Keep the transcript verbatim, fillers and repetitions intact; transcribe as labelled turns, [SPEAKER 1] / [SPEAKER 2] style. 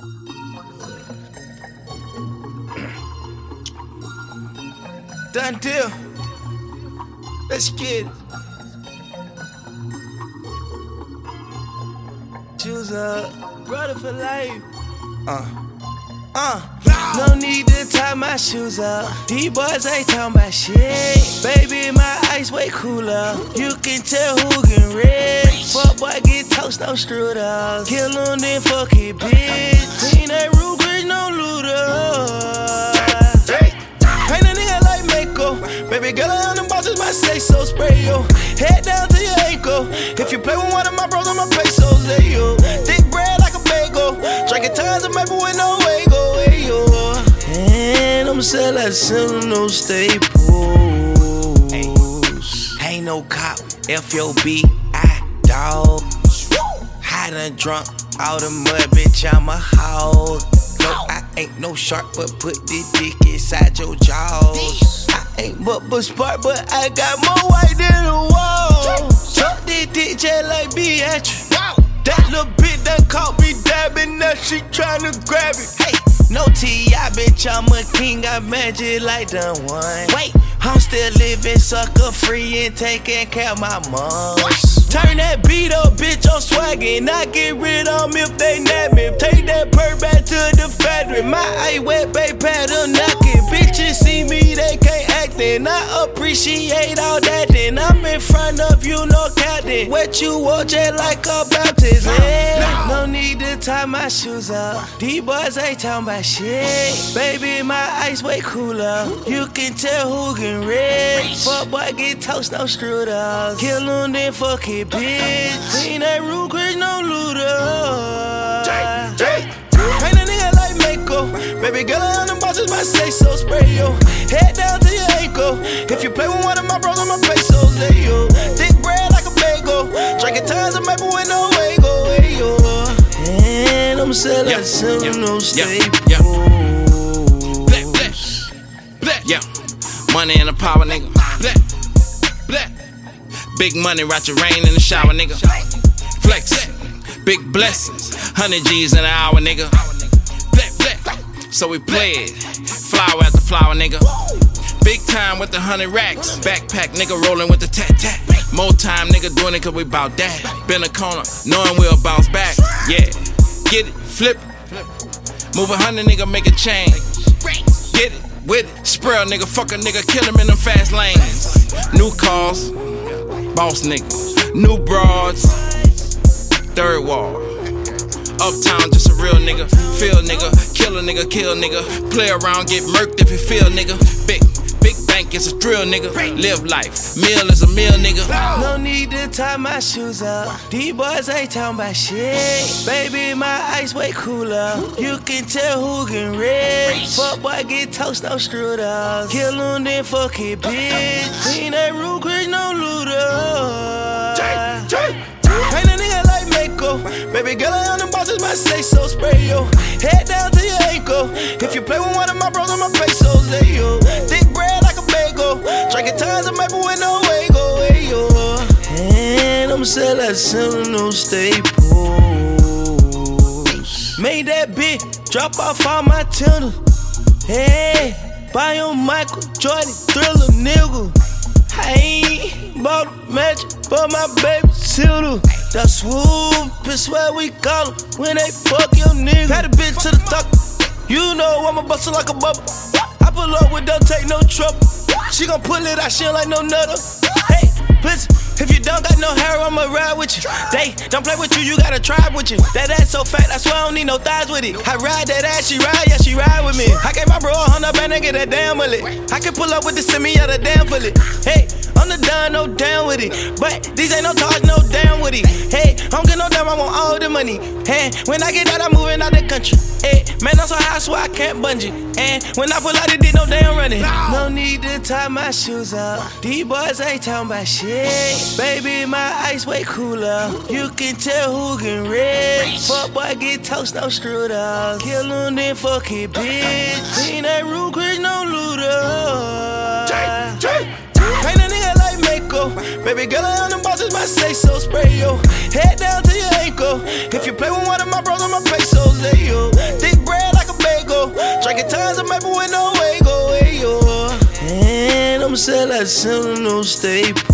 [SPEAKER 1] Done deal. Let's get it. Choose up, brother for life. Uh, uh. No need to tie my shoes up. These boys ain't talking about shit. Baby, my ice way cooler. You can tell who getting rich. Fuck boy get toast, no strudels. Kill him, then fuck it, bitch. Clean that room, Chris, no looter. Paint a nigga like Mako. Baby girl, on the bosses, my say so. Spray yo. Head down to your ankle. If you play with one of my bros, I'ma play so say yo. Thick bread like a bagel. Drinking tons of maple with no wago. Hey yo. And I'm selling Seminole staples. Ain't no cop. F O B I dog. High done drunk. All the mud, bitch, I'm a hog. No, I ain't no shark, but put this dick inside your jaws. I ain't but but spark, but I got more white than the wall. Chuck this dick just like Beatrice. That little bitch done caught me dabbing, now she tryna grab it. Hey, no T I, bitch, I'm a king, I magic like done one. Wait, I'm still living sucker free and taking care of my moms. Turn that beat up, bitch, I'm swaggin'. I get rid of them if they nab me. Take that perk back to the factory. My eye wet, baby, pattern knockin'. Bitches see me, they can't act in. I appreciate all that then. I'm in front of you, no captain. Wet you walk just like a baptism. No need to tie my shoes up. These boys ain't talking about shit. Baby, my ice way cooler. You can tell who getting rich. Fuck boy get toast, no strudels. Kill him, then fuck it, bitch. Clean that room, Chris, no looter. Paint a nigga like Mako. Baby girl, on the bosses, my say so. Spray yo. Head down to your ankle. If you play with one of my bros, I'ma play so. Say yo. Thick bread like a bagel. Drinking tons of maple with no wago. Hey yo. And I'm selling yeah, Seminole yeah, staples. Yeah, yeah. Black, black, black, yeah. Money and the power, nigga. Black, black. Big money, watch it rain in the shower, nigga. Flex, big blessings. Hundred G's in an hour, nigga. Black, black. So we play it. Flower after flower, nigga. Big time with the hundred racks. Backpack, nigga, rolling with the tat tat. More time, nigga, doing it cause we bout that. Been a corner, knowing we'll bounce back. Yeah, get it, flip it. Move a hundred, nigga, make a change. Get it, with it. Sprawl, nigga, fuck a nigga, kill him in them fast lanes. New cars, boss nigga. New broads, third wall. Uptown, just a real nigga. Feel nigga, kill a nigga, kill nigga. Play around, get murked if you feel nigga. Big, big bank is a drill nigga. Live life, meal is a meal nigga. No need to tie my shoes up. These boys ain't talking about shit. Baby, my ice way cooler. You can tell who getting rich. Fuck boy get toast, no strudels. Kill him, then fuck it, bitch. Clean that room, Chris, no looter. Paint a nigga like Mako. Baby girl, on the bosses, my say so. Spray yo. Head down to your ankle. If you play with one of my bros, I'ma play so. Say yo. Thick bread like a bagel. Drinking tons of maple with no wago. Hey yo. And I'm selling Seminole staples. Made that bitch drop off all my Tinder. Hey, buy your Michael Jordan Thriller, nigga. I ain't bought a match for my baby Silver. That swoop is what we call them when they fuck your nigga. Had a bitch to the top, you know I'm a buster like a bubble. I pull up with don't take no trouble. She gon' pull it out, she don't like no nutter. Hey, listen, if you don't got no hair, I'ma ride with you. They don't play with you, you got a tribe with you. That ass so fat, I swear I don't need no thighs with it. I ride that ass, she ride, yeah, she ride with me. I gave my bro a hundred band, I get that damn mullet. I can pull up with the semi of the damn bullet. Hey, I'm the done, no down with it. But these ain't no talk, no down with it. Hey, I don't get no damn, I want all the money. And when I get out, I'm moving out the country. Hey, man, I'm so high, I swear I can't bungee. And when I pull out, it did no damn running. No need to tie my shoes up. These boys ain't talking about shit. Baby, my ice way cooler. You can tell who getting rich. Fuck boy get toast, no strudels. Kill him, then fuck it, bitch. Clean that room, Chris, no looter. Paint a nigga like Mako. Baby girl, on the bosses, my say so. Spray yo. Head down to your ankle. If you play with one of my bros, I'ma play so. Say yo. Sentinel stay